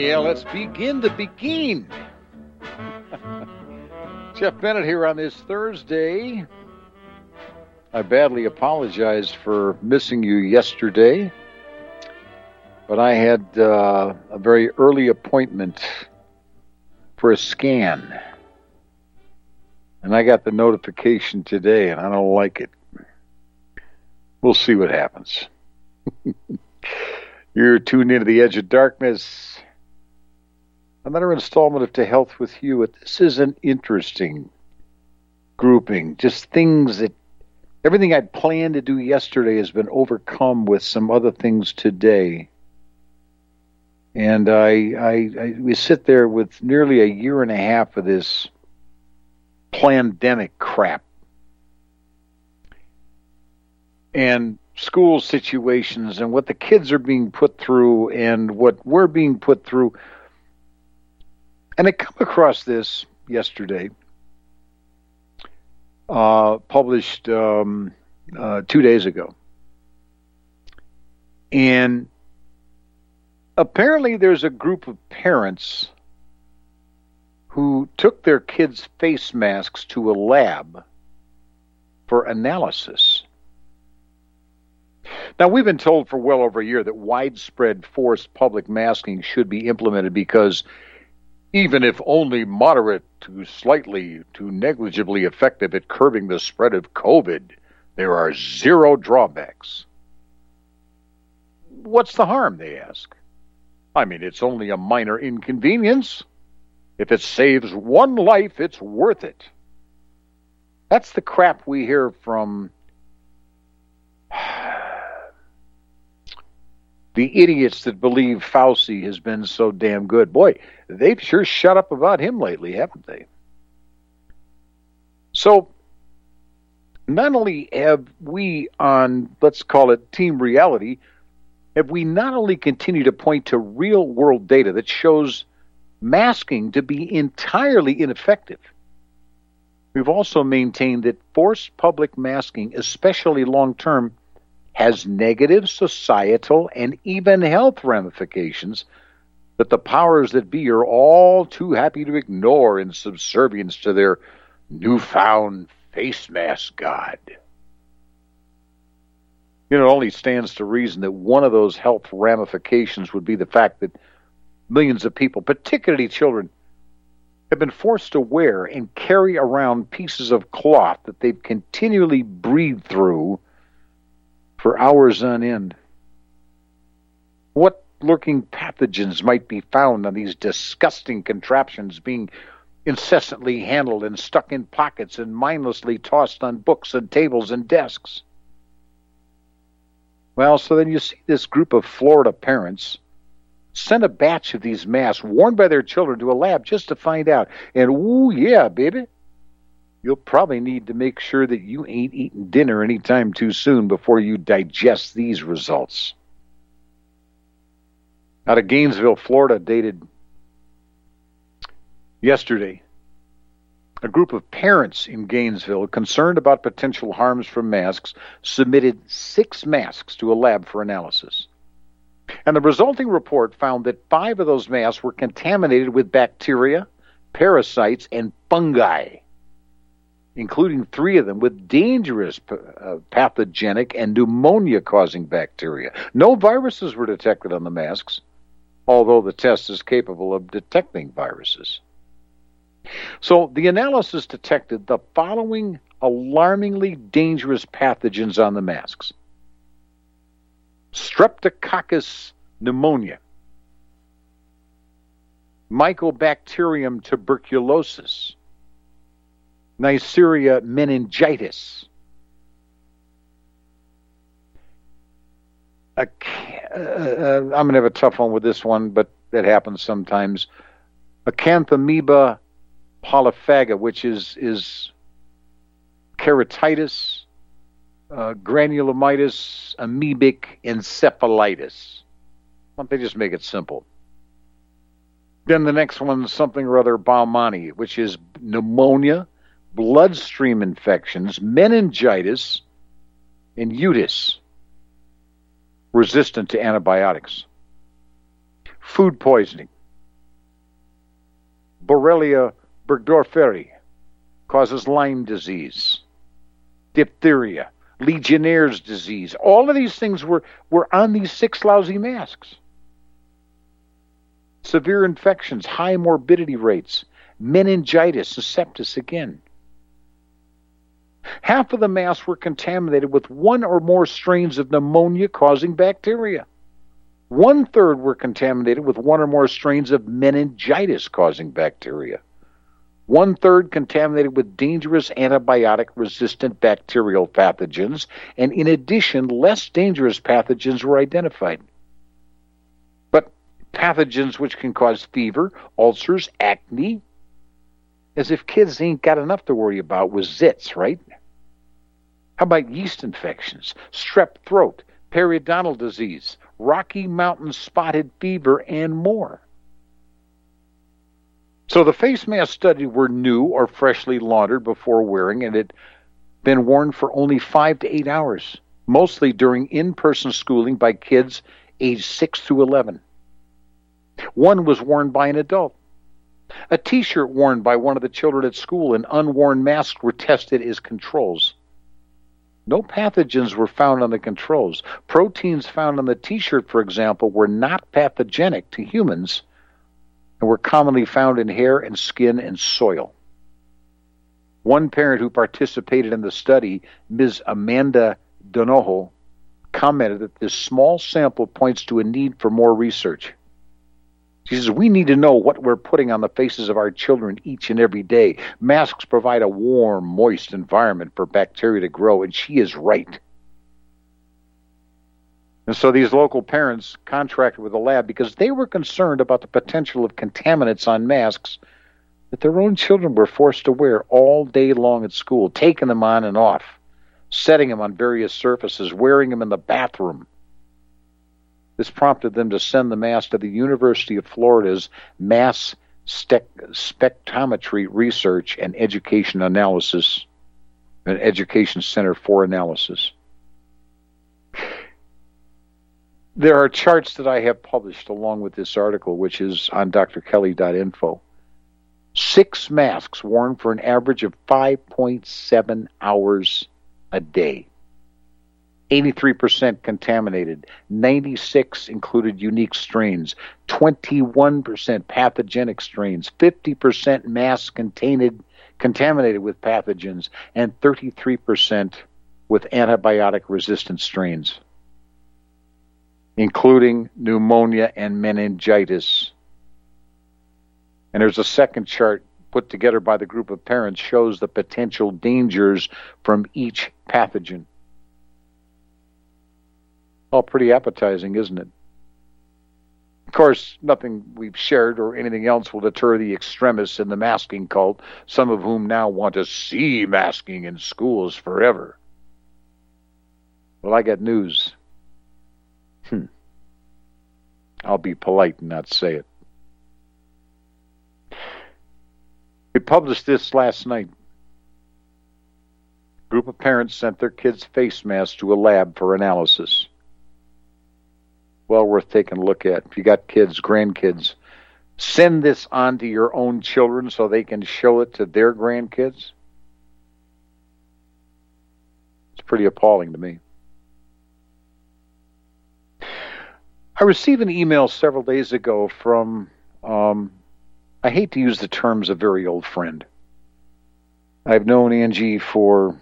Yeah, let's begin to begin. Jeff Bennett here on this Thursday. I badly apologize for missing you yesterday, but I had a very early appointment for a scan, and I got the notification today, and I don't like it. We'll see what happens. You're tuned into The Edge of Darkness, another installment of To Health with You. This is an interesting grouping. Just things that, everything I'd planned to do yesterday has been overcome with some other things today. And we sit there with nearly a year and a half of this pandemic crap. And school situations and what the kids are being put through and what we're being put through. And I come across this yesterday, published 2 days ago. And apparently there's a group of parents who took their kids' face masks to a lab for analysis. Now, we've been told for well over a year that widespread forced public masking should be implemented because even if only moderate to slightly to negligibly effective at curbing the spread of COVID, there are zero drawbacks. What's the harm, they ask? I mean, it's only a minor inconvenience. If it saves one life, it's worth it. That's the crap we hear from the idiots that believe Fauci has been so damn good. Boy, they've sure shut up about him lately, haven't they? So, not only have we on, let's call it Team Reality, have we not only continued to point to real-world data that shows masking to be entirely ineffective, we've also maintained that forced public masking, especially long-term, has negative societal and even health ramifications that the powers that be are all too happy to ignore in subservience to their newfound face mask god. You know, it only stands to reason that one of those health ramifications would be the fact that millions of people, particularly children, have been forced to wear and carry around pieces of cloth that they've continually breathed through for hours on end. What lurking pathogens might be found on these disgusting contraptions being incessantly handled and stuck in pockets and mindlessly tossed on books and tables and desks? Well, so then you see this group of Florida parents send a batch of these masks worn by their children to a lab just to find out. And, ooh, yeah, baby, you'll probably need to make sure that you ain't eating dinner anytime too soon before you digest these results. Out of Gainesville, Florida, dated yesterday, a group of parents in Gainesville, concerned about potential harms from masks, submitted 6 masks to a lab for analysis. And the resulting report found that 5 of those masks were contaminated with bacteria, parasites, and fungi, including 3 of them with dangerous pathogenic and pneumonia-causing bacteria. No viruses were detected on the masks, although the test is capable of detecting viruses. So the analysis detected the following alarmingly dangerous pathogens on the masks: Streptococcus pneumonia, Mycobacterium tuberculosis, Neisseria meningitis, I'm going to have a tough one with this one, but that happens sometimes. Acanthamoeba polyphaga, which is keratitis, granulomatous amoebic encephalitis. Why don't they just make it simple? Then the next one is something or other Baumani, which is pneumonia, bloodstream infections, meningitis, and utis, resistant to antibiotics. Food poisoning, Borrelia burgdorferi causes Lyme disease, diphtheria, Legionnaire's disease. All of these things were on these 6 lousy masks. Severe infections, high morbidity rates, meningitis, and sepsis again. Half of the masks were contaminated with 1 or more strains of pneumonia-causing bacteria. 1/3 were contaminated with 1 or more strains of meningitis-causing bacteria. 1/3 contaminated with dangerous antibiotic-resistant bacterial pathogens, and in addition, less dangerous pathogens were identified. But pathogens which can cause fever, ulcers, acne, as if kids ain't got enough to worry about with zits, right? How about yeast infections, strep throat, periodontal disease, Rocky Mountain spotted fever, and more? So the face mask studied were new or freshly laundered before wearing and had been worn for only 5 to 8 hours, mostly during in-person schooling by kids aged 6 through 11. 1 was worn by an adult. A T-shirt worn by one of the children at school and unworn masks were tested as controls. No pathogens were found on the controls. Proteins found on the T-shirt, for example, were not pathogenic to humans and were commonly found in hair and skin and soil. One parent who participated in the study, Ms. Amanda Donoho, commented that this small sample points to a need for more research. She says, we need to know what we're putting on the faces of our children each and every day. Masks provide a warm, moist environment for bacteria to grow, and she is right. And so these local parents contracted with the lab because they were concerned about the potential of contaminants on masks that their own children were forced to wear all day long at school, taking them on and off, setting them on various surfaces, wearing them in the bathroom. This prompted them to send the mask to the University of Florida's Mass Spectrometry Research and Education Analysis, an education center for analysis. There are charts that I have published along with this article, which is on drkelly.info. 6 masks worn for an average of 5.7 hours a day. 83% contaminated, 96 included unique strains, 21% pathogenic strains, 50% masks contaminated with pathogens, and 33% with antibiotic-resistant strains, including pneumonia and meningitis. And there's a second chart put together by the group of parents shows the potential dangers from each pathogen. All pretty appetizing, isn't it? Of course, nothing we've shared or anything else will deter the extremists in the masking cult, some of whom now want to see masking in schools forever. Well, I got news. I'll be polite and not say it. We published this last night. A group of parents sent their kids' face masks to a lab for analysis. Well worth taking a look at. If you got kids, grandkids, send this on to your own children so they can show it to their grandkids. It's pretty appalling to me. I received an email several days ago from, I hate to use the terms, a very old friend. I've known Angie for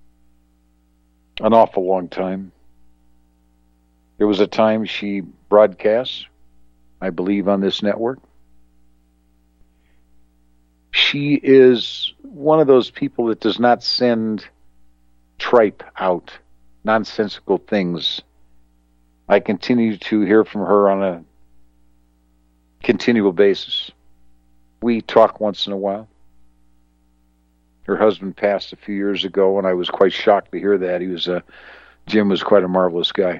an awful long time. There was a time she broadcast, I believe, on this network. She is one of those people that does not send tripe out, nonsensical things. I continue to hear from her on a continual basis. We talk once in a while. Her husband passed a few years ago, and I was quite shocked to hear that. Jim was quite a marvelous guy.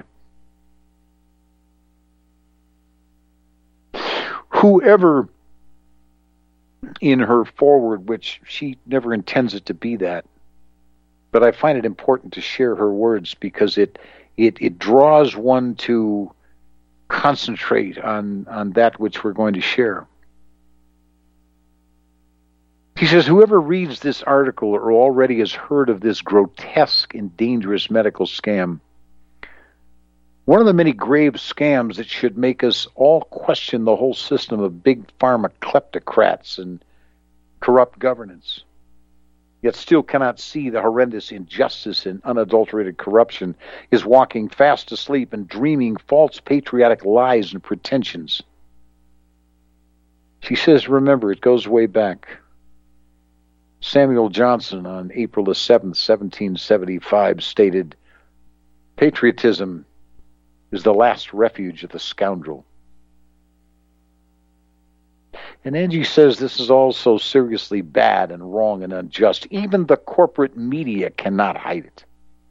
Whoever in her forward, which she never intends it to be that, but I find it important to share her words because it draws one to concentrate on that which we're going to share. She says, whoever reads this article or already has heard of this grotesque and dangerous medical scam, one of the many grave scams that should make us all question the whole system of big pharma kleptocrats and corrupt governance, yet still cannot see the horrendous injustice and unadulterated corruption, is walking fast asleep and dreaming false patriotic lies and pretensions. She says, remember, it goes way back. Samuel Johnson, on April the 7th, 1775, stated, patriotism is the last refuge of the scoundrel. And Angie says this is all so seriously bad and wrong and unjust, even the corporate media cannot hide it.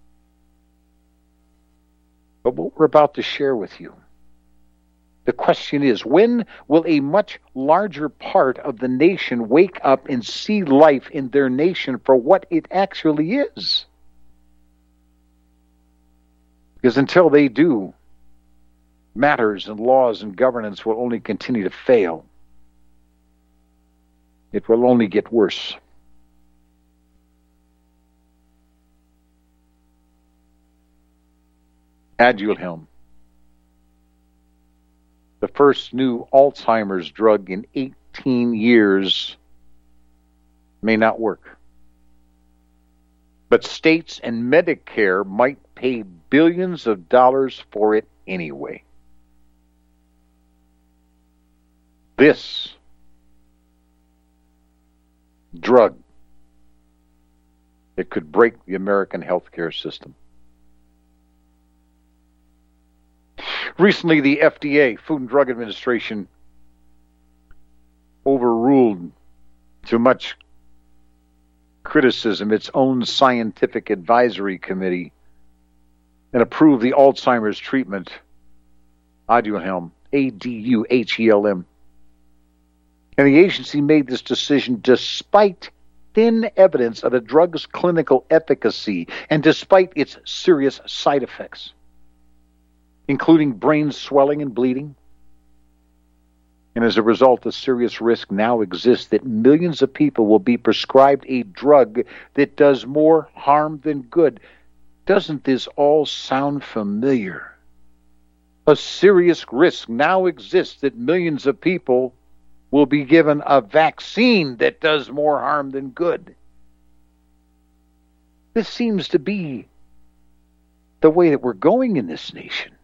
But what we're about to share with you, the question is, when will a much larger part of the nation wake up and see life in their nation for what it actually is? Because until they do, matters and laws and governance will only continue to fail. It will only get worse. Aduhelm, the first new Alzheimer's drug in 18 years, may not work. But states and Medicare might pay billions of dollars for it anyway. This drug that could break the American healthcare system. Recently, the FDA, Food and Drug Administration, overruled, to much criticism, its own scientific advisory committee and approved the Alzheimer's treatment, Aduhelm, Aduhelm. And the agency made this decision despite thin evidence of the drug's clinical efficacy and despite its serious side effects, including brain swelling and bleeding. And as a result, a serious risk now exists that millions of people will be prescribed a drug that does more harm than good. Doesn't this all sound familiar? A serious risk now exists that millions of people will be given a vaccine that does more harm than good. This seems to be the way that we're going in this nation.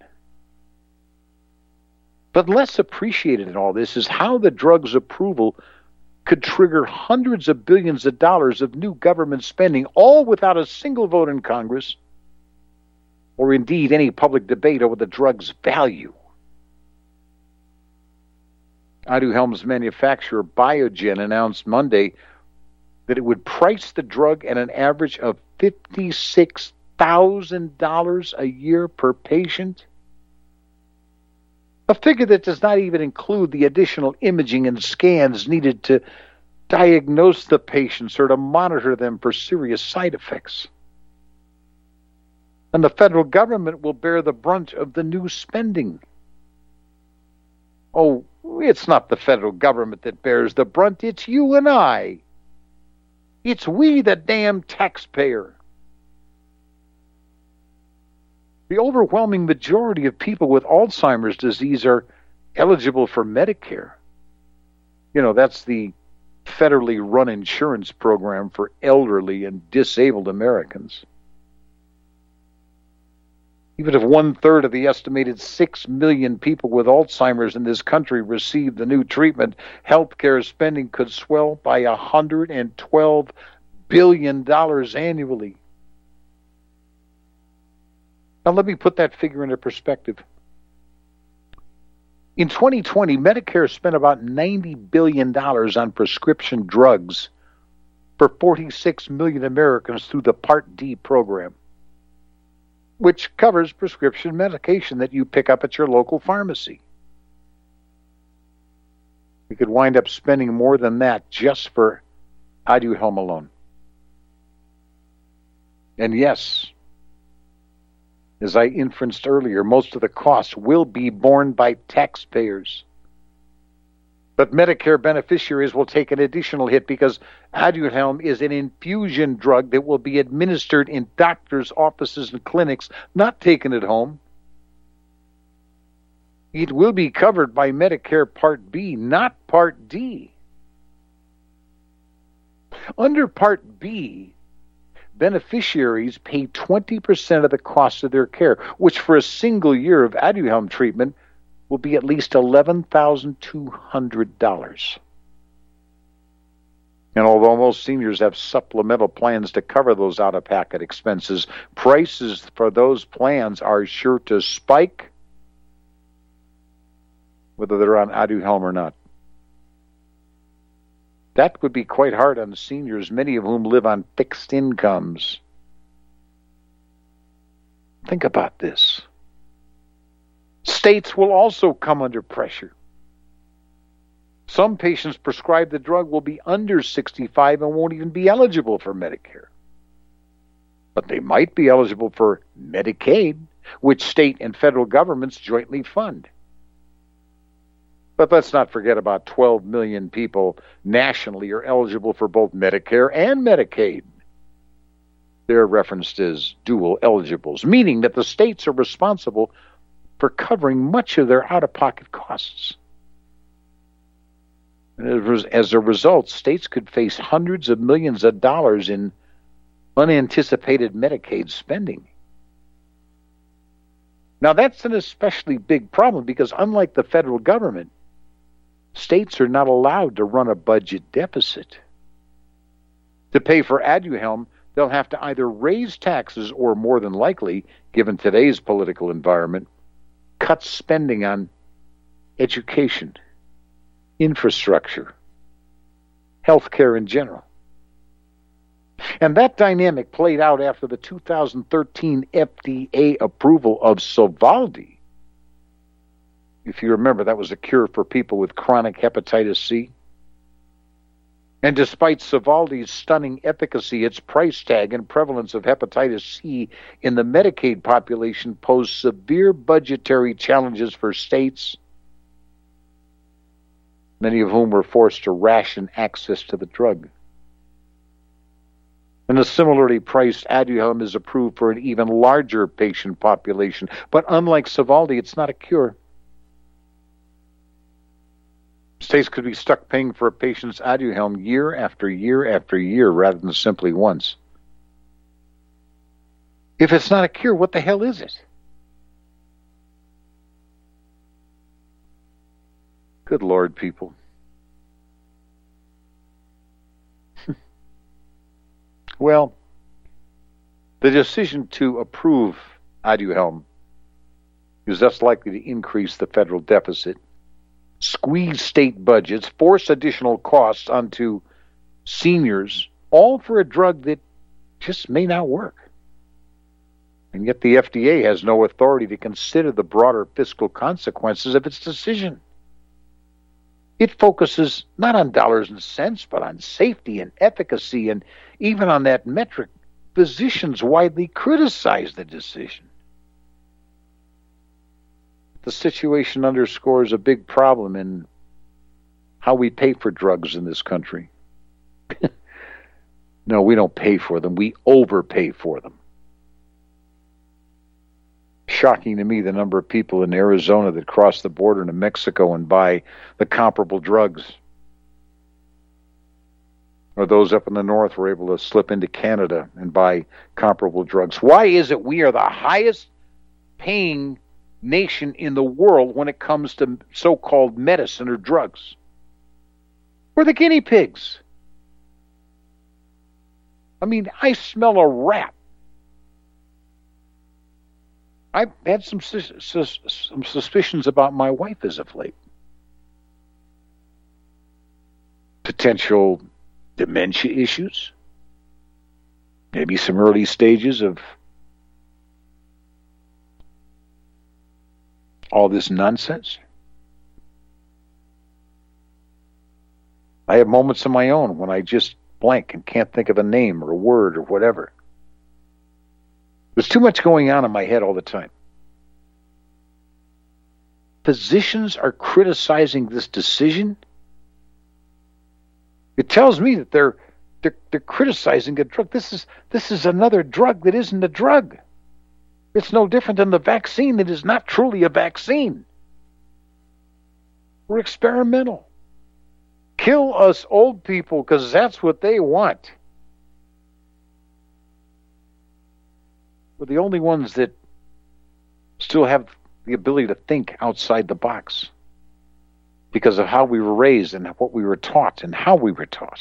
But less appreciated in all this is how the drug's approval could trigger hundreds of billions of dollars of new government spending, all without a single vote in Congress, or indeed any public debate over the drug's value. Aduhelm's manufacturer, Biogen, announced Monday that it would price the drug at an average of $56,000 a year per patient, a figure that does not even include the additional imaging and scans needed to diagnose the patients or to monitor them for serious side effects. And the federal government will bear the brunt of the new spending. Oh, it's not the federal government that bears the brunt, it's you and I. It's we, the damn taxpayer. The overwhelming majority of people with Alzheimer's disease are eligible for Medicare. You know, that's the federally run insurance program for elderly and disabled Americans. Even if 1/3 of the estimated 6 million people with Alzheimer's in this country receive the new treatment, healthcare spending could swell by $112 billion annually. Now let me put that figure into perspective. In 2020, Medicare spent about $90 billion on prescription drugs for 46 million Americans through the Part D program, which covers prescription medication that you pick up at your local pharmacy. We could wind up spending more than that just for Aduhelm alone. And yes, as I inferenced earlier, most of the costs will be borne by taxpayers. But Medicare beneficiaries will take an additional hit because Aduhelm is an infusion drug that will be administered in doctors' offices and clinics, not taken at home. It will be covered by Medicare Part B, not Part D. Under Part B, beneficiaries pay 20% of the cost of their care, which for a single year of Aduhelm treatment will be at least $11,200. And although most seniors have supplemental plans to cover those out-of-pocket expenses, prices for those plans are sure to spike, whether they're on Aduhelm or not. That would be quite hard on seniors, many of whom live on fixed incomes. Think about this. States will also come under pressure. Some patients prescribed the drug will be under 65 and won't even be eligible for Medicare. But they might be eligible for Medicaid, which state and federal governments jointly fund. But let's not forget about 12 million people nationally are eligible for both Medicare and Medicaid. They're referenced as dual eligibles, meaning that the states are responsible for covering much of their out-of-pocket costs. And as a result, states could face hundreds of millions of dollars in unanticipated Medicaid spending. Now, that's an especially big problem because unlike the federal government, states are not allowed to run a budget deficit. To pay for Aduhelm, they'll have to either raise taxes or, more than likely, given today's political environment, cut spending on education, infrastructure, healthcare in general. And that dynamic played out after the 2013 FDA approval of Sovaldi. If you remember, that was a cure for people with chronic hepatitis C. And despite Sovaldi's stunning efficacy, its price tag and prevalence of hepatitis C in the Medicaid population posed severe budgetary challenges for states, many of whom were forced to ration access to the drug. And a similarly priced Aduhelm is approved for an even larger patient population. But unlike Sovaldi, it's not a cure. States could be stuck paying for a patient's Aduhelm year after year after year rather than simply once. If it's not a cure, what the hell is it? Good Lord, people. Well, the decision to approve Aduhelm is thus likely to increase the federal deficit, squeeze state budgets, force additional costs onto seniors, all for a drug that just may not work. And yet the FDA has no authority to consider the broader fiscal consequences of its decision. It focuses not on dollars and cents, but on safety and efficacy, and even on that metric, physicians widely criticize the decision. The situation underscores a big problem in how we pay for drugs in this country. No, we don't pay for them. We overpay for them. Shocking to me the number of people in Arizona that cross the border into Mexico and buy the comparable drugs. Or those up in the north were able to slip into Canada and buy comparable drugs. Why is it we are the highest paying nation in the world when it comes to so-called medicine or drugs? We're the guinea pigs. I mean, I smell a rat. I've had some suspicions about my wife as of late. Potential dementia issues. Maybe some early stages of all this nonsense. I have moments of my own when I just blank and can't think of a name or a word or whatever. There's too much going on in my head all the time. Physicians are criticizing this decision It tells me that they're criticizing a drug. This is another drug that isn't a drug. It's no different than the vaccine that is not truly a vaccine. We're experimental. Kill us old people because that's what they want. We're the only ones that still have the ability to think outside the box because of how we were raised and what we were taught and how we were taught.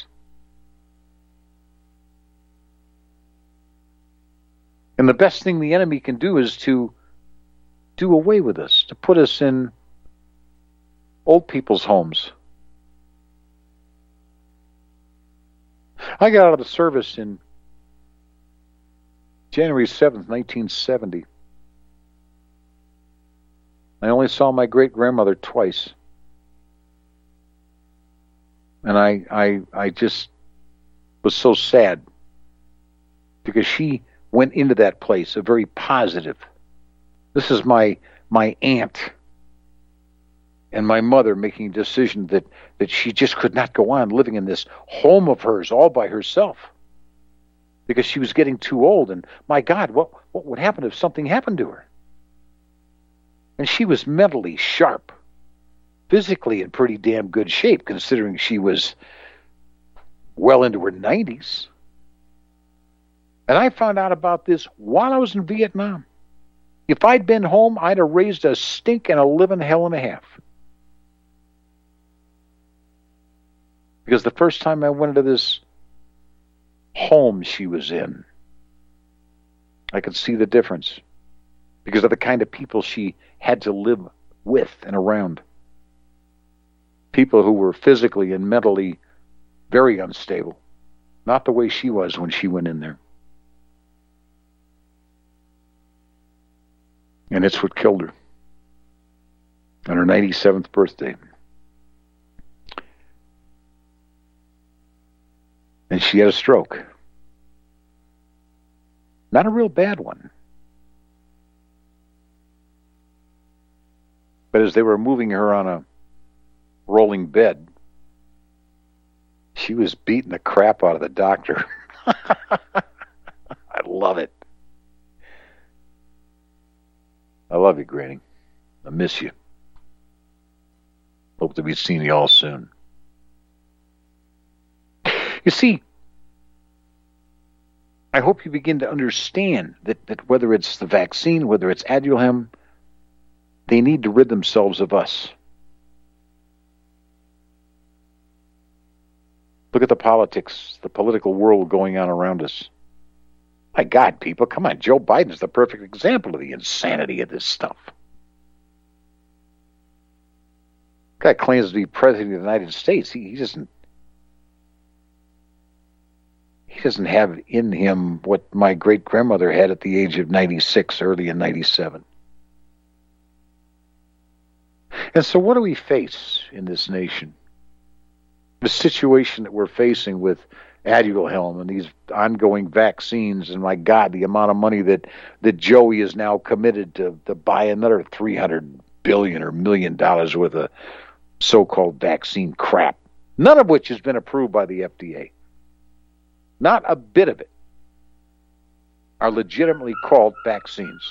And the best thing the enemy can do is to do away with us, to put us in old people's homes. I got out of the service in January 7th, 1970. I only saw my great-grandmother twice. And I just was so sad because she went into that place a very positive. This is my aunt and my mother making a decision that she just could not go on living in this home of hers all by herself because she was getting too old. And my God, what would happen if something happened to her? And she was mentally sharp, physically in pretty damn good shape, considering she was well into her 90s. And I found out about this while I was in Vietnam. If I'd been home, I'd have raised a stink and a living hell and a half. Because the first time I went into this home she was in, I could see the difference because of the kind of people she had to live with and around. People who were physically and mentally very unstable. Not the way she was when she went in there. And it's what killed her on her 97th birthday. And she had a stroke. Not a real bad one. But as they were moving her on a rolling bed, she was beating the crap out of the doctor. I love it. I love you, Granny. I miss you. Hope to be seeing you all soon. You see, I hope you begin to understand that whether it's the vaccine, whether it's Aduhelm, they need to rid themselves of us. Look at the politics, the political world going on around us. My God, people, come on. Joe Biden's the perfect example of the insanity of this stuff. Guy claims to be president of the United States. He doesn't have in him what my great-grandmother had at the age of 96, early in 97. And so what do we face in this nation? The situation that we're facing with Aduhelm and these ongoing vaccines, and my God, the amount of money that Joey is now committed to buy another $300 billion or $1 million worth of so-called vaccine crap, none of which has been approved by the FDA. Not a bit of it are legitimately called vaccines.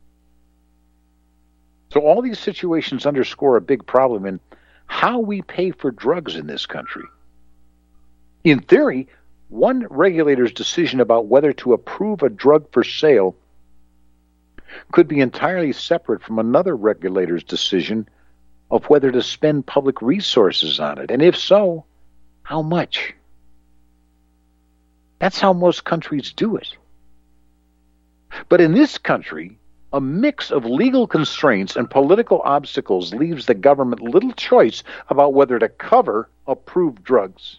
So all these situations underscore a big problem in how we pay for drugs in this country. In theory, one regulator's decision about whether to approve a drug for sale could be entirely separate from another regulator's decision of whether to spend public resources on it, and if so, how much? That's how most countries do it. But in this country, a mix of legal constraints and political obstacles leaves the government little choice about whether to cover approved drugs.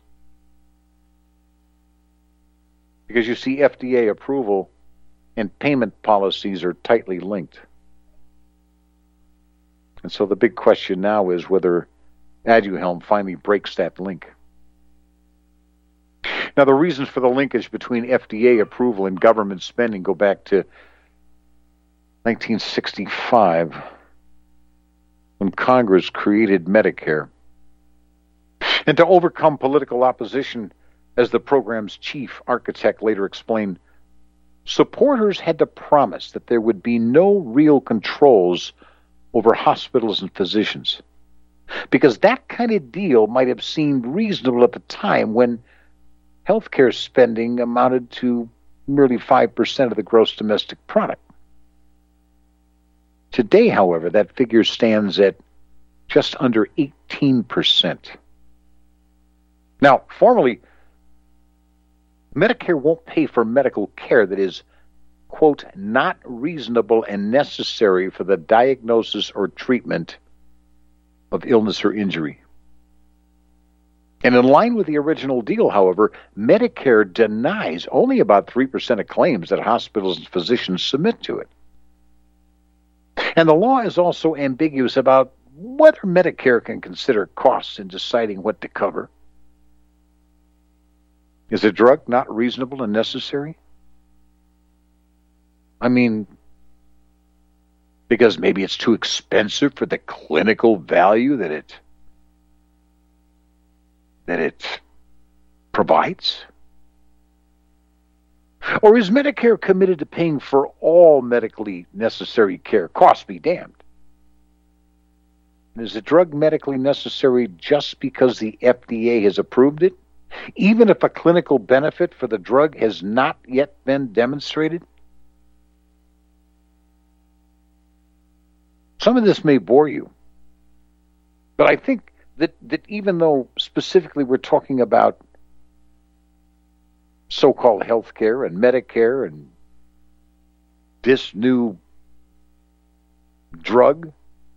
Because you see, FDA approval and payment policies are tightly linked. And so the big question now is whether Aduhelm finally breaks that link. Now, the reasons for the linkage between FDA approval and government spending go back to 1965, when Congress created Medicare. And to overcome political opposition, as the program's chief architect later explained, supporters had to promise that there would be no real controls over hospitals and physicians, because that kind of deal might have seemed reasonable at the time when healthcare spending amounted to merely 5% of the gross domestic product. Today, however, that figure stands at just under 18%. Now, formally, Medicare won't pay for medical care that is, quote, not reasonable and necessary for the diagnosis or treatment of illness or injury. And in line with the original deal, however, Medicare denies only about 3% of claims that hospitals and physicians submit to it. And the law is also ambiguous about whether Medicare can consider costs in deciding what to cover. Is a drug not reasonable and necessary? I mean, because maybe it's too expensive for the clinical value that it provides? Or is Medicare committed to paying for all medically necessary care? Cost be damned. Is a drug medically necessary just because the FDA has approved it, even if a clinical benefit for the drug has not yet been demonstrated? Some of this may bore you, but I think that even though specifically we're talking about so-called health care and Medicare and this new drug,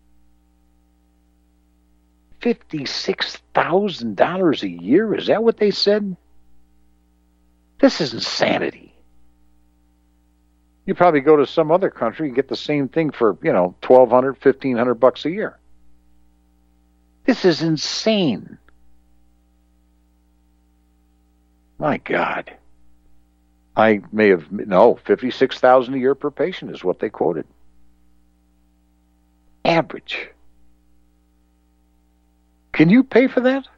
$56,000 a year, is that what they said? This is insanity. You probably go to some other country and get the same thing for, $1,200, $1,500 a year. This is insane. My God. I may have, $56,000 a year per patient is what they quoted. Average. Can you pay for that?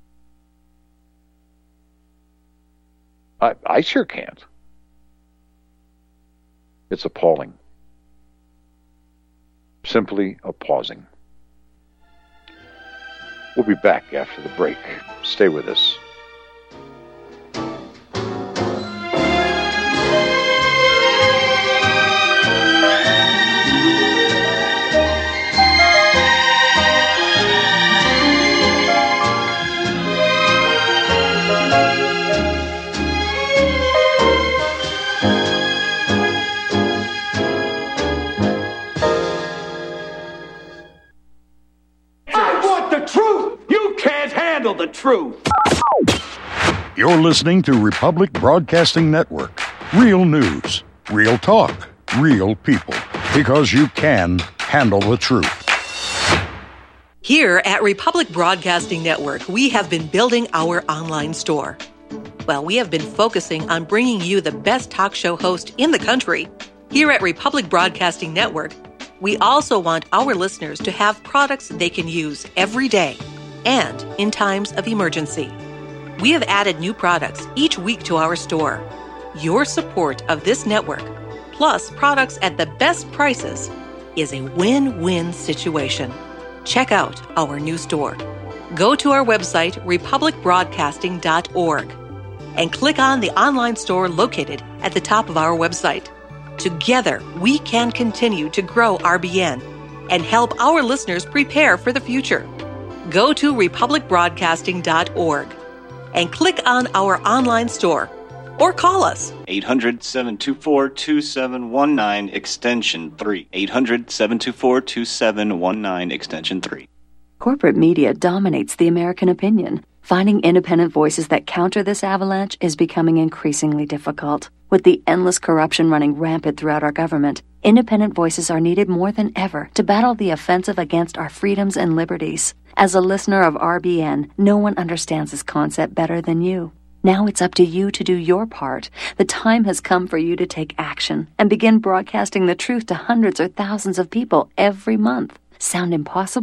I sure can't. It's appalling. Simply appalling. We'll be back after the break. Stay with us. The truth. You're listening to Republic Broadcasting Network. Real news, real talk, real people. Because you can handle the truth. Here at Republic Broadcasting Network, we have been building our online store. Well, we have been focusing on bringing you the best talk show host in the country. Here at Republic Broadcasting Network, we also want our listeners to have products they can use every day and in times of emergency. We have added new products each week to our store. Your support of this network, plus products at the best prices, is a win-win situation. Check out our new store. Go to our website, republicbroadcasting.org, and click on the online store located at the top of our website. Together, we can continue to grow RBN and help our listeners prepare for the future. Go to republicbroadcasting.org and click on our online store or call us. 800-724-2719 extension 3. 800-724-2719 extension 3. Corporate media dominates the American opinion. Finding independent voices that counter this avalanche is becoming increasingly difficult. With the endless corruption running rampant throughout our government, independent voices are needed more than ever to battle the offensive against our freedoms and liberties. As a listener of RBN, no one understands this concept better than you. Now it's up to you to do your part. The time has come for you to take action and begin broadcasting the truth to hundreds or thousands of people every month. Sound impossible?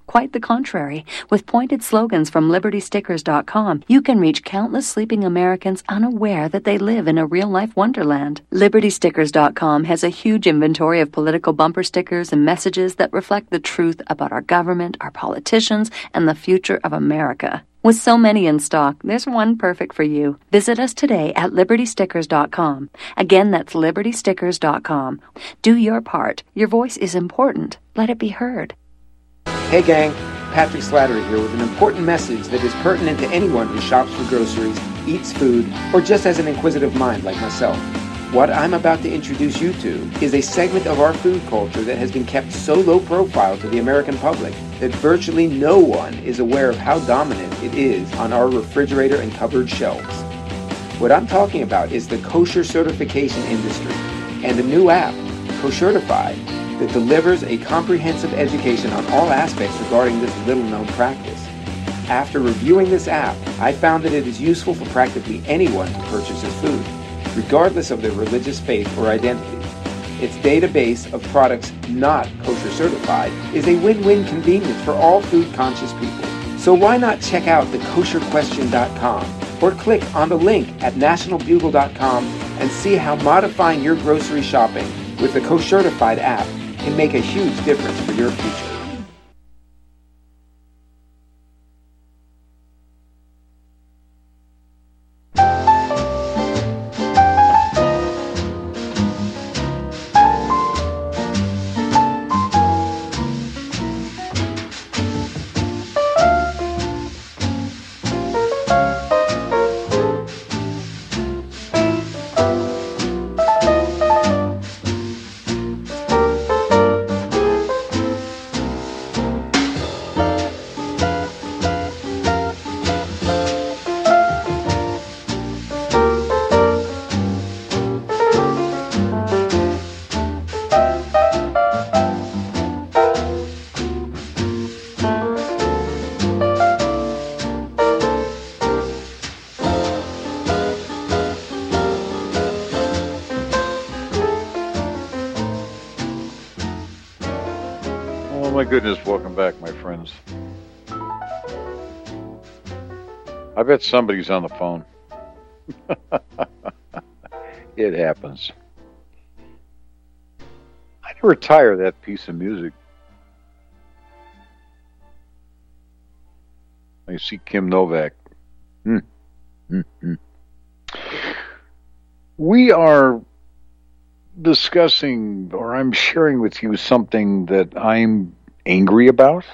Quite the contrary. With pointed slogans from LibertyStickers.com, you can reach countless sleeping Americans unaware that they live in a real-life wonderland. LibertyStickers.com has a huge inventory of political bumper stickers and messages that reflect the truth about our government, our politicians, and the future of America. With so many in stock, there's one perfect for you. Visit us today at LibertyStickers.com. Again, that's LibertyStickers.com. Do your part. Your voice is important. Let it be heard. Hey gang, Patrick Slattery here with an important message that is pertinent to anyone who shops for groceries, eats food, or just has an inquisitive mind like myself. What I'm about to introduce you to is a segment of our food culture that has been kept so low profile to the American public that virtually no one is aware of how dominant it is on our refrigerator and cupboard shelves. What I'm talking about is the kosher certification industry and a new app, Koshertified, that delivers a comprehensive education on all aspects regarding this little-known practice. After reviewing this app, I found that it is useful for practically anyone who purchases food, regardless of their religious faith or identity. Its database of products not kosher certified is a win-win convenience for all food-conscious people. So why not check out the kosherquestion.com or click on the link at nationalbugle.com and see how modifying your grocery shopping with the Koshertified app can make a huge difference for your future. My goodness, welcome back, my friends. I bet somebody's on the phone. It happens. I never tire of that piece of music. I see Kim Novak. We are discussing, or I'm sharing with you something that I'm angry about.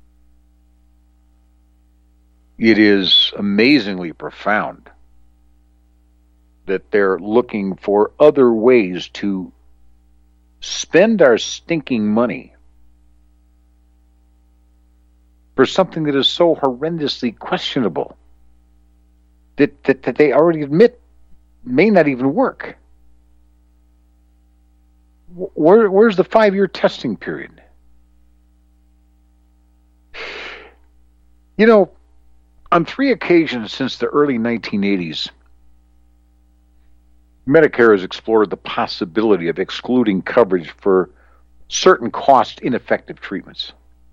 It is amazingly profound that they're looking for other ways to spend our stinking money for something that is so horrendously questionable that they already admit may not even work. Where's the 5-year testing period? You know, on 3 occasions since the early 1980s, Medicare has explored the possibility of excluding coverage for certain cost-ineffective treatments.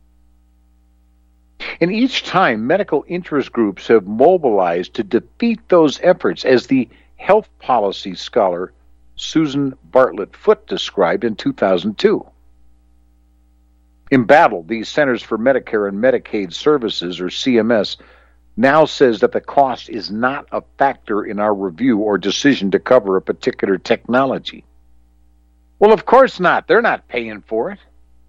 And each time, medical interest groups have mobilized to defeat those efforts, as the health policy scholar Susan Bartlett Foote described in 2002. Embattled, the Centers for Medicare and Medicaid Services, or CMS, now says that the cost is not a factor in our review or decision to cover a particular technology. Well, of course not. They're not paying for it.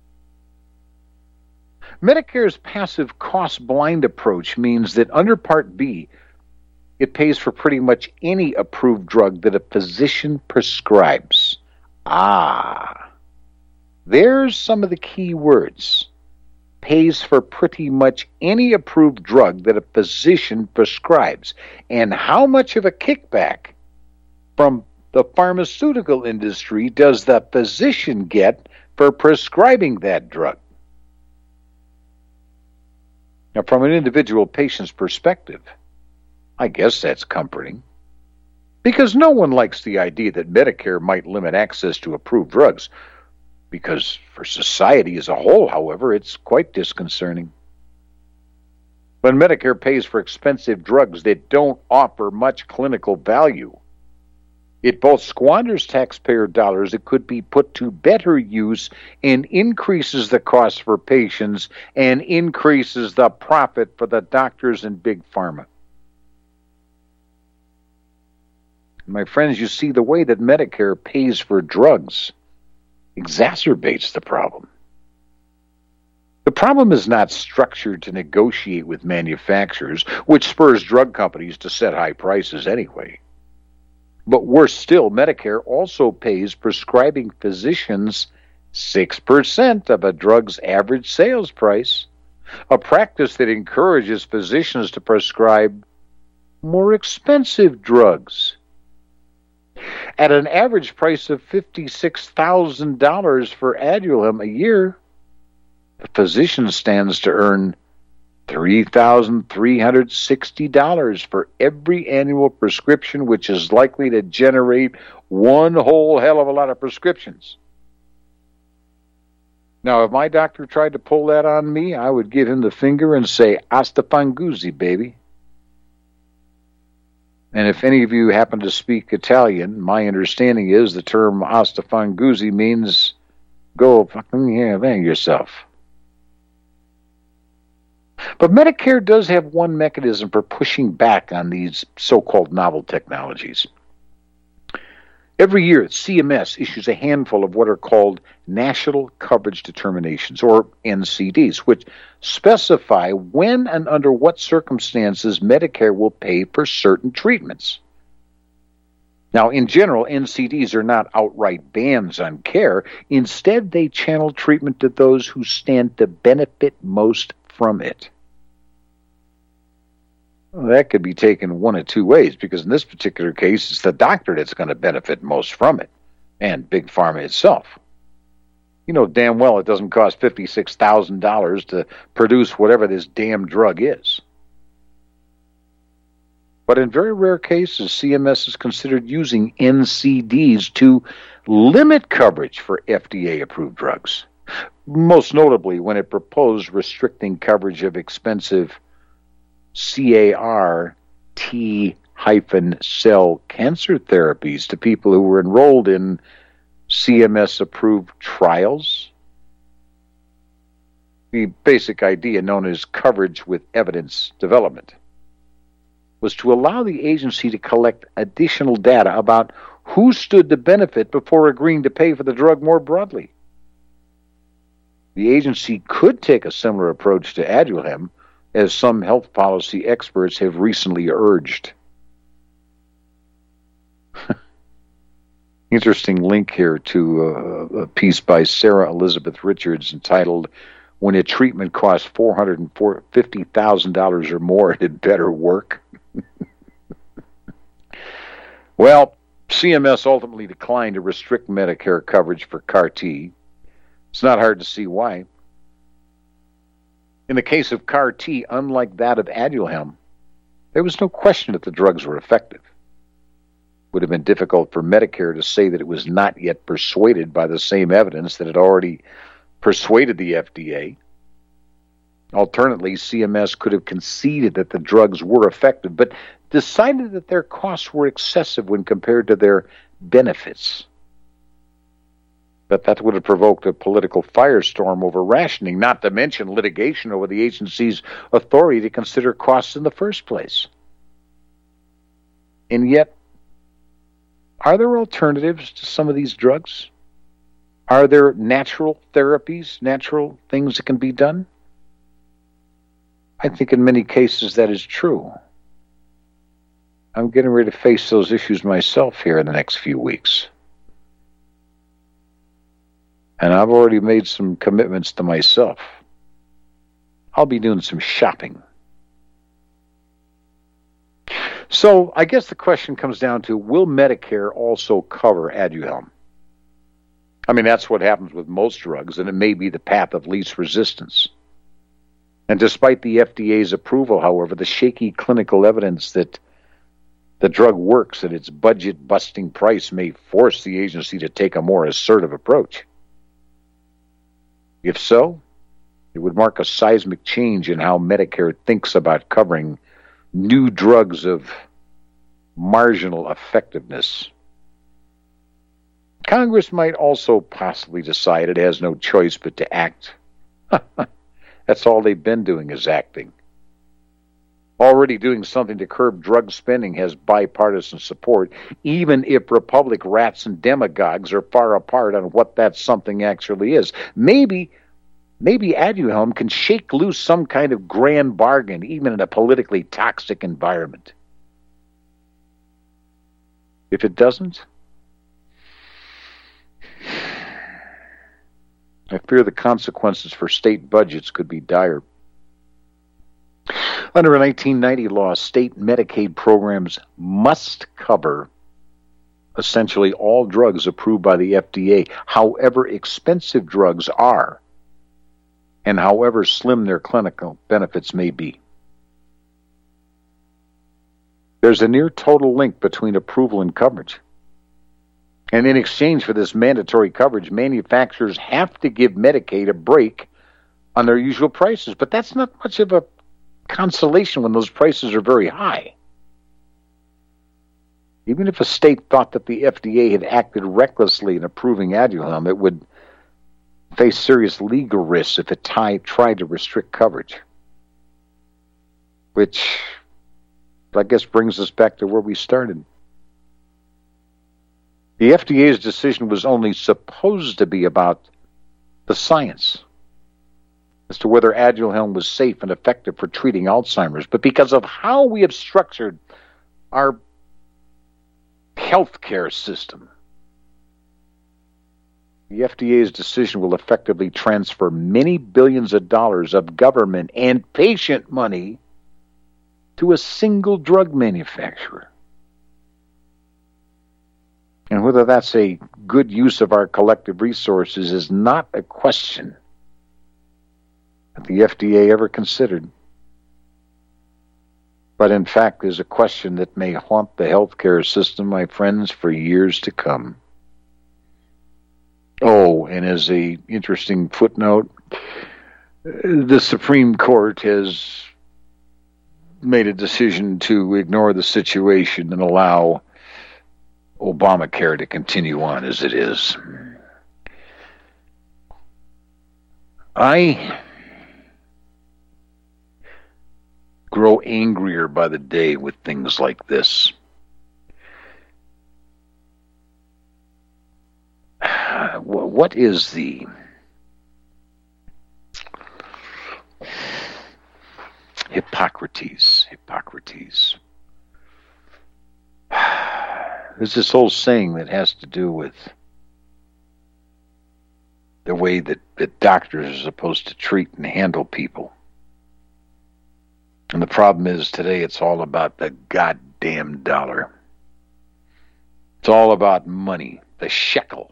Medicare's passive cost-blind approach means that under Part B, it pays for pretty much any approved drug that a physician prescribes. There's some of the key words. Pays for pretty much any approved drug that a physician prescribes. And how much of a kickback from the pharmaceutical industry does the physician get for prescribing that drug? Now, from an individual patient's perspective, I guess that's comforting, because no one likes the idea that Medicare might limit access to approved drugs. Because for society as a whole, however, it's quite disconcerting. When Medicare pays for expensive drugs that don't offer much clinical value, it both squanders taxpayer dollars that could be put to better use and increases the cost for patients and increases the profit for the doctors and big pharma. My friends, you see, the way that Medicare pays for drugs exacerbates the problem. The problem is not structured to negotiate with manufacturers, which spurs drug companies to set high prices anyway. But worse still, Medicare also pays prescribing physicians 6% of a drug's average sales price, a practice that encourages physicians to prescribe more expensive drugs. At an average price of $56,000 for Aduhelm a year, the physician stands to earn $3,360 for every annual prescription, which is likely to generate one whole hell of a lot of prescriptions. Now, if my doctor tried to pull that on me, I would give him the finger and say, "Hasta Fanguzzi, baby." And if any of you happen to speak Italian, my understanding is the term "Hasta Fanguzzi" means go fucking hang yourself. But Medicare does have one mechanism for pushing back on these so-called novel technologies. Every year, CMS issues a handful of what are called National Coverage Determinations, or NCDs, which specify when and under what circumstances Medicare will pay for certain treatments. Now, in general, NCDs are not outright bans on care. Instead, they channel treatment to those who stand to benefit most from it. Well, that could be taken one of two ways, because in this particular case, it's the doctor that's going to benefit most from it, and Big Pharma itself. You know damn well it doesn't cost $56,000 to produce whatever this damn drug is. But in very rare cases, CMS has considered using NCDs to limit coverage for FDA-approved drugs, most notably when it proposed restricting coverage of expensive CAR T-cell cancer therapies to people who were enrolled in CMS-approved trials. The basic idea, known as coverage with evidence development, was to allow the agency to collect additional data about who stood to benefit before agreeing to pay for the drug more broadly. The agency could take a similar approach to Aduhelm, as some health policy experts have recently urged. Interesting link here to a piece by Sarah Elizabeth Richards entitled, "When a Treatment Costs $450,000 or more, it had better work." Well, CMS ultimately declined to restrict Medicare coverage for CAR-T. It's not hard to see why. In the case of CAR-T, unlike that of Aduhelm, there was no question that the drugs were effective. It would have been difficult for Medicare to say that it was not yet persuaded by the same evidence that had already persuaded the FDA. Alternately, CMS could have conceded that the drugs were effective, but decided that their costs were excessive when compared to their benefits. But that would have provoked a political firestorm over rationing, not to mention litigation over the agency's authority to consider costs in the first place. And yet, are there alternatives to some of these drugs? Are there natural therapies, natural things that can be done? I think in many cases that is true. I'm getting ready to face those issues myself here in the next few weeks. And I've already made some commitments to myself. I'll be doing some shopping. So I guess the question comes down to, will Medicare also cover Aduhelm? I mean, that's what happens with most drugs, and it may be the path of least resistance. And despite the FDA's approval, however, the shaky clinical evidence that the drug works at its budget-busting price may force the agency to take a more assertive approach. If so, It would mark a seismic change in how Medicare thinks about covering new drugs of marginal effectiveness. Congress might also possibly decide it has no choice but to act. That's all they've been doing is acting. Already doing something to curb drug spending has bipartisan support, even if Republic rats and demagogues are far apart on what that something actually is. Maybe Aduhelm can shake loose some kind of grand bargain, even in a politically toxic environment. If it doesn't, I fear the consequences for state budgets could be dire. Under a 1990 law, state Medicaid programs must cover essentially all drugs approved by the FDA, however expensive drugs are, and however slim their clinical benefits may be. There's a near total link between approval and coverage. And in exchange for this mandatory coverage, manufacturers have to give Medicaid a break on their usual prices. But that's not much of a consolation when those prices are very high. Even if a state thought that the FDA had acted recklessly in approving Aduhelm, it would face serious legal risks if it tried to restrict coverage. Which, I guess, brings us back to where we started. The FDA's decision was only supposed to be about the science as to whether Aduhelm was safe and effective for treating Alzheimer's. But because of how we have structured our healthcare system, the FDA's decision will effectively transfer many billions of dollars of government and patient money to a single drug manufacturer. And whether that's a good use of our collective resources is not a question that the FDA ever considered, but in fact is a question that may haunt the healthcare system, my friends, for years to come. Oh, and as a interesting footnote, the Supreme Court has made a decision to ignore the situation and allow Obamacare to continue on as it is. I grow angrier by the day with things like this. What is the Hippocrates? There's this whole saying that has to do with the way that doctors are supposed to treat and handle people. And the problem is today it's all about the goddamn dollar. It's all about money, the shekel.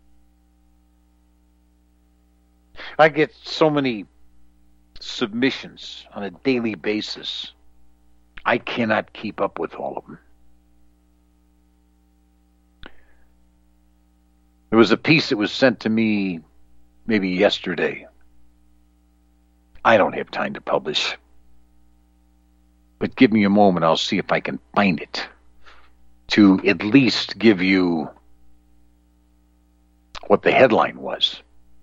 I get so many submissions on a daily basis. I cannot keep up with all of them. There was a piece that was sent to me maybe yesterday. I don't have time to publish. But give me a moment, I'll see if I can find it to at least give you what the headline was.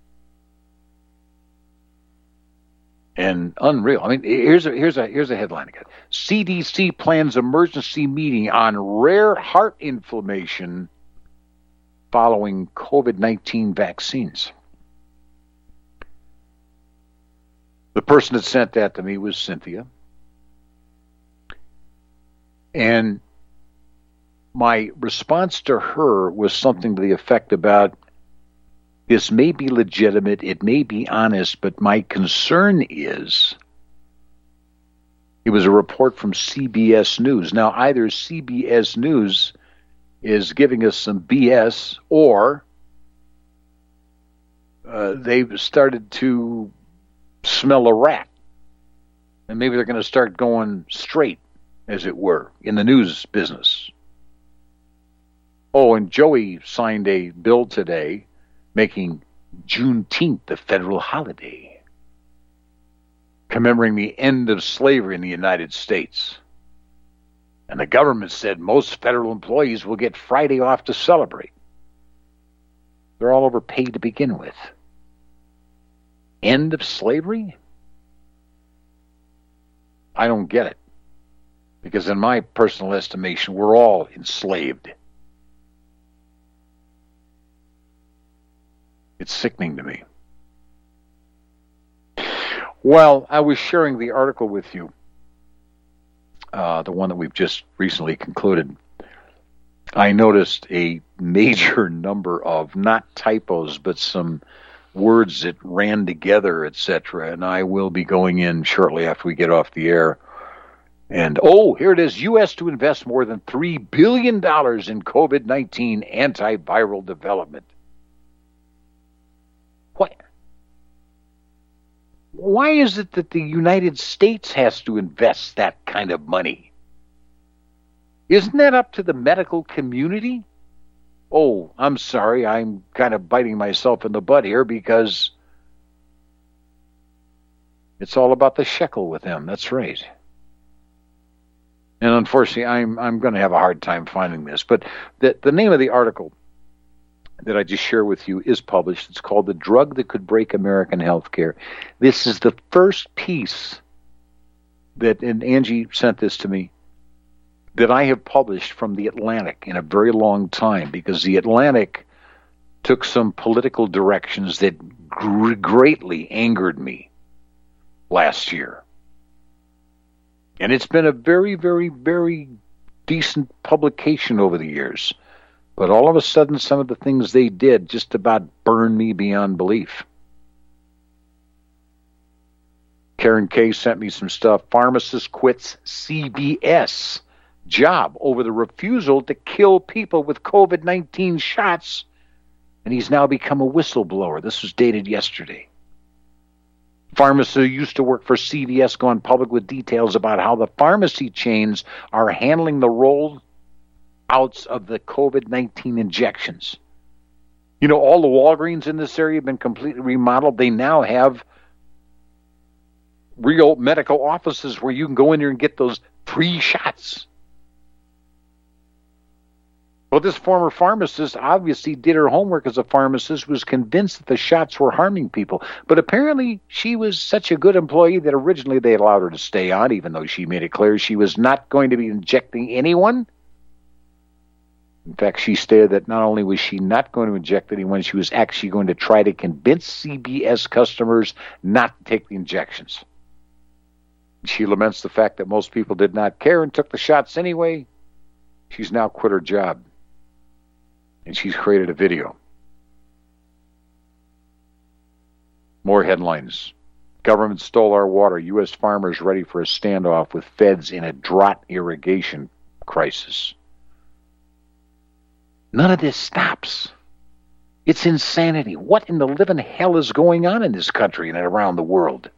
And unreal. I mean, here's a headline again. CDC plans emergency meeting on rare heart inflammation following COVID-19 vaccines. The person that sent that to me was Cynthia. And my response to her was something to the effect about, this may be legitimate, it may be honest, but my concern is, it was a report from CBS News. Now, either CBS News is giving us some BS, or they've started to smell a rat. And maybe they're going to start going straight, as it were, in the news business. Oh, and Joey signed a bill today making Juneteenth a federal holiday. commemorating the end of slavery in the United States. And the government said most federal employees will get Friday off to celebrate. They're all overpaid to begin with. End of slavery? I don't get it. Because in my personal estimation, we're all enslaved. It's sickening to me. Well, I was sharing the article with you, the one that we've just recently concluded. I noticed a major number of, not typos, but some words that ran together, etc. And I will be going in shortly after we get off the air. And, here it is, U.S. to invest more than $3 billion in COVID-19 antiviral development. What? Why is it that the United States has to invest that kind of money? Isn't that up to the medical community? Oh, I'm sorry, I'm kind of biting myself in the butt here because it's all about the shekel with them. That's right. And unfortunately, I'm going to have a hard time finding this. But the name of the article that I just shared with you is published. It's called The Drug That Could Break American Healthcare. This is the first piece that, and Angie sent this to me, that I have published from The Atlantic in a very long time, because The Atlantic took some political directions that greatly angered me last year. And it's been a very, very, very decent publication over the years. But all of a sudden, some of the things they did just about burned me beyond belief. Karen Kay sent me some stuff. Pharmacist quits CVS job over the refusal to kill people with COVID-19 shots, and he's now become a whistleblower. This was dated yesterday. Pharmacist who used to work for CVS gone public with details about how the pharmacy chains are handling the rollouts of the COVID-19 injections. You know, all the Walgreens in this area have been completely remodeled. They now have real medical offices where you can go in there and get those free shots. Well, this former pharmacist obviously did her homework as a pharmacist, was convinced that the shots were harming people. But apparently she was such a good employee that originally they allowed her to stay on, even though she made it clear she was not going to be injecting anyone. In fact, she stated that not only was she not going to inject anyone, she was actually going to try to convince CVS customers not to take the injections. She laments the fact that most people did not care and took the shots anyway. She's now quit her job. And she's created a video. More headlines. Government stole our water. U.S. farmers ready for a standoff with feds in a drought irrigation crisis. None of this stops. It's insanity. What in the living hell is going on in this country and around the world?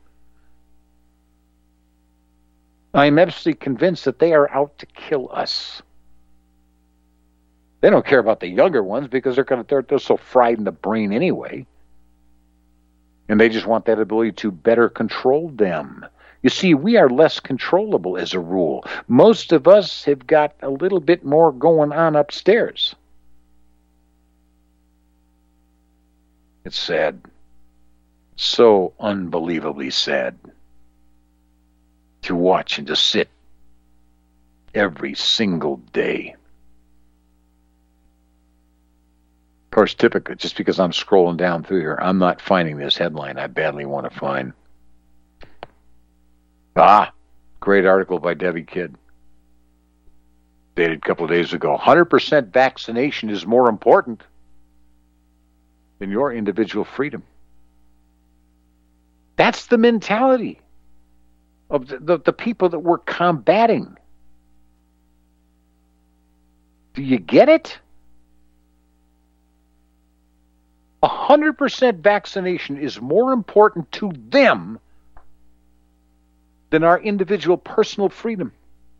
I'm absolutely convinced that they are out to kill us. They don't care about the younger ones because they're so fried in the brain anyway. And they just want that ability to better control them. You see, we are less controllable as a rule. Most of us have got a little bit more going on upstairs. It's sad. So unbelievably sad to watch and to sit every single day. Of course, typically, just because I'm scrolling down through here, I'm not finding this headline I badly want to find. Great article by Debbie Kidd. Dated a couple of days ago. 100% vaccination is more important than your individual freedom. That's the mentality of the people that we're combating. Do you get it? 100% vaccination is more important to them than our individual personal freedom.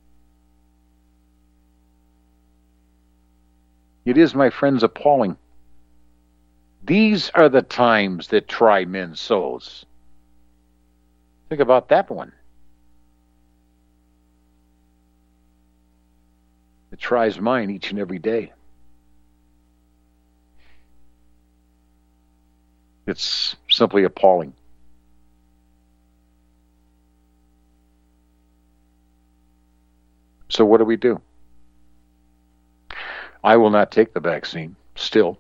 It is, my friends, appalling. These are the times that try men's souls. Think about that one. It tries mine each and every day. It's simply appalling. So what do we do? I will not take the vaccine, still.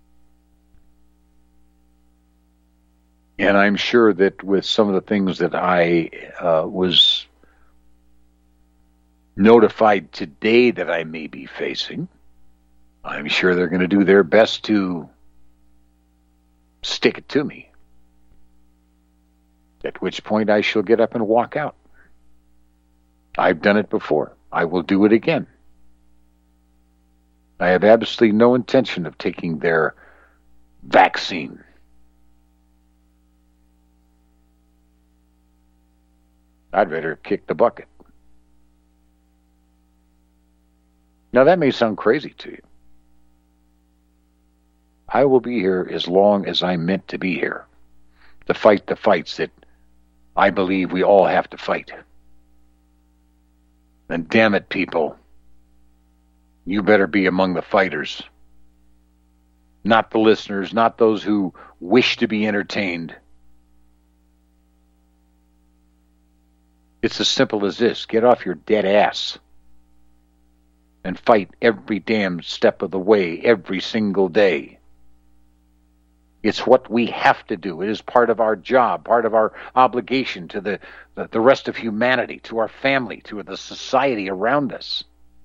And I'm sure that with some of the things that I was notified today that I may be facing, I'm sure they're going to do their best to stick it to me. At which point I shall get up and walk out. I've done it before. I will do it again. I have absolutely no intention of taking their vaccine. I'd rather kick the bucket. Now that may sound crazy to you. I will be here as long as I'm meant to be here, to fight the fights that I believe we all have to fight. And damn it, people, you better be among the fighters. Not the listeners, not those who wish to be entertained. It's as simple as this. Get off your dead ass and fight every damn step of the way, every single day. It's what we have to do. It is part of our job, part of our obligation to the rest of humanity, to our family, to the society around us.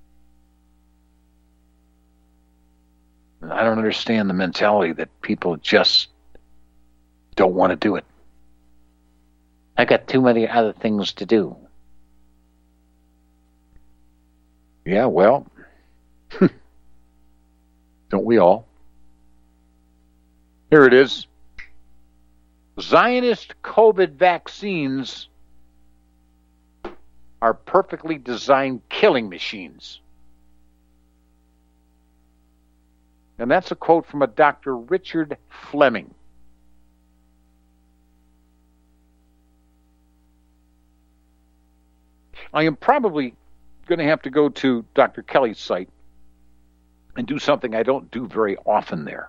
And I don't understand the mentality that people just don't want to do it. I got too many other things to do. Yeah, well, don't we all? Here it is. Zionist COVID vaccines are perfectly designed killing machines. And that's a quote from a Dr. Richard Fleming. I am probably going to have to go to Dr. Kelly's site and do something I don't do very often there.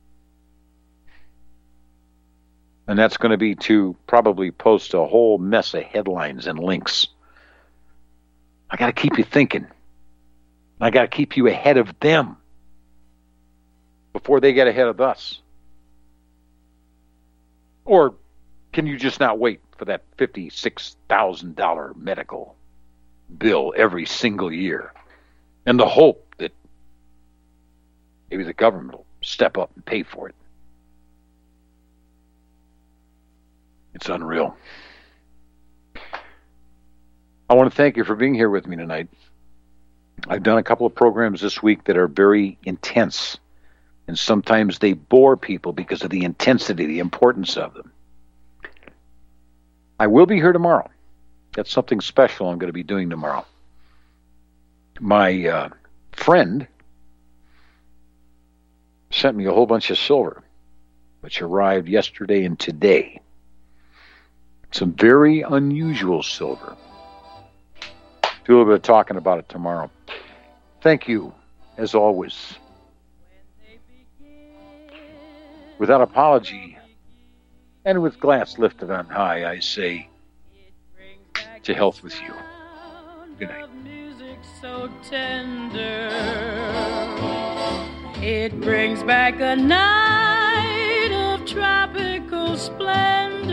And that's going to be to probably post a whole mess of headlines and links. I got to keep you thinking. I got to keep you ahead of them before they get ahead of us. Or can you just not wait for that $56,000 medical bill every single year and the hope that maybe the government will step up and pay for it? It's unreal. I want to thank you for being here with me tonight. I've done a couple of programs this week that are very intense, and sometimes they bore people because of the intensity, the importance of them. I will be here tomorrow. That's something special I'm going to be doing tomorrow. My friend sent me a whole bunch of silver, which arrived yesterday and today. Some very unusual silver. Do a little bit of talking about it tomorrow. Thank you, as always. Without apology, and with glass lifted on high, I say, to health with you. Good night. So tender, it brings back a night of tropical splendor.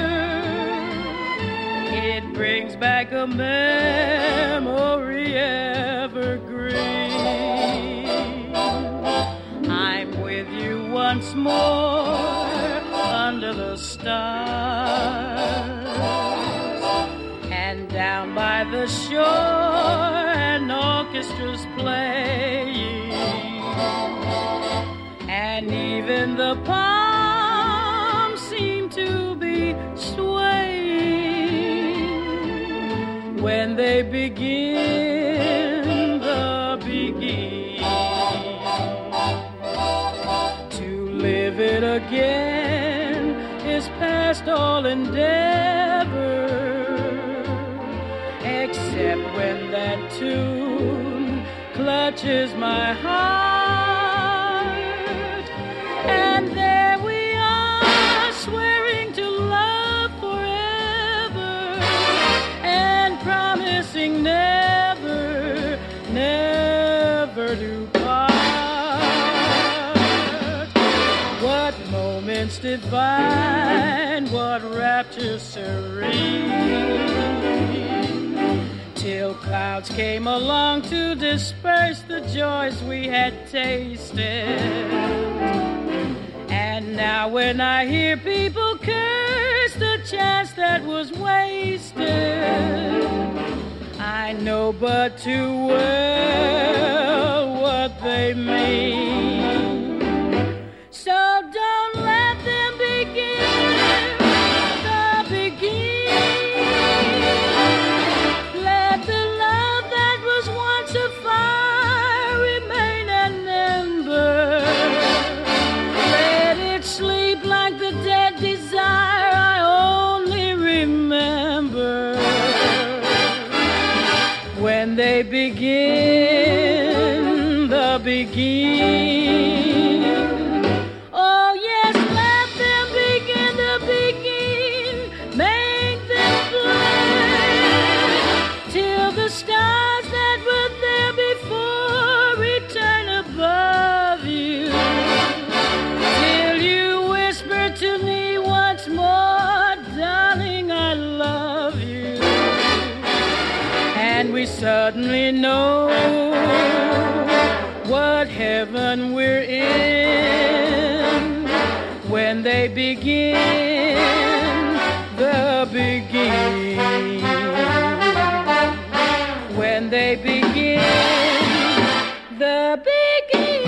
It brings back a memory evergreen. I'm with you once more under the stars, and down by the shore an orchestra's playing, and even the palms seem to be swaying when they begin the beginning. To live it again is past all endeavor. tune clutches my heart, and there we are, swearing to love forever and promising never, never to part. What moments divine, what rapture serene, till clouds came along to disperse the joys we had tasted. And now when I hear people curse the chance that was wasted, I know but too well what they mean. So don't let them begin the beginning. Let the love that was once a fire remain an ember. Let it sleep like the dead desire I only remember. When they begin the beginning. Oh yes, let them begin the begin. Make them flame till the stars that were there before return above you. Till you whisper to me once more, darling, I love you. And we suddenly know what heaven we're in when they begin the beginning. When they begin the beginning.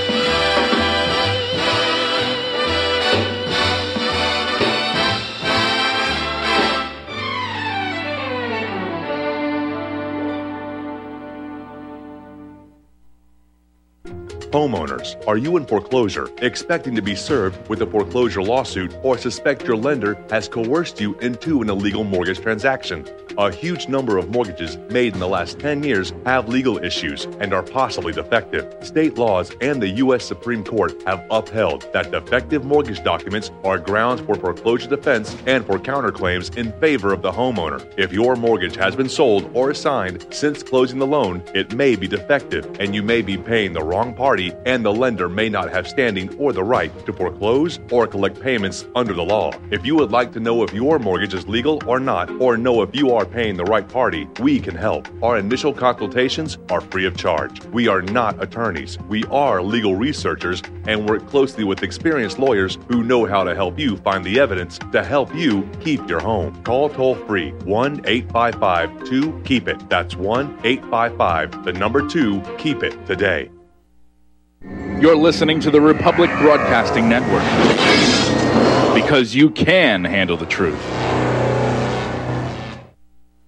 Homeowners, are you in foreclosure, expecting to be served with a foreclosure lawsuit, or suspect your lender has coerced you into an illegal mortgage transaction? A huge number of mortgages made in the last 10 years have legal issues and are possibly defective. State laws and the U.S. Supreme Court have upheld that defective mortgage documents are grounds for foreclosure defense and for counterclaims in favor of the homeowner. If your mortgage has been sold or assigned since closing the loan, it may be defective and you may be paying the wrong party, and the lender may not have standing or the right to foreclose or collect payments under the law. If you would like to know if your mortgage is legal or not, or know if you are paying the right party, we can help. Our initial consultations are free of charge. We are not attorneys. We are legal researchers and work closely with experienced lawyers who know how to help you find the evidence to help you keep your home. Call toll-free 1-855-2-KEEP-IT. That's 1-855-2-KEEP-IT today. You're listening to the Republic Broadcasting Network, because you can handle the truth.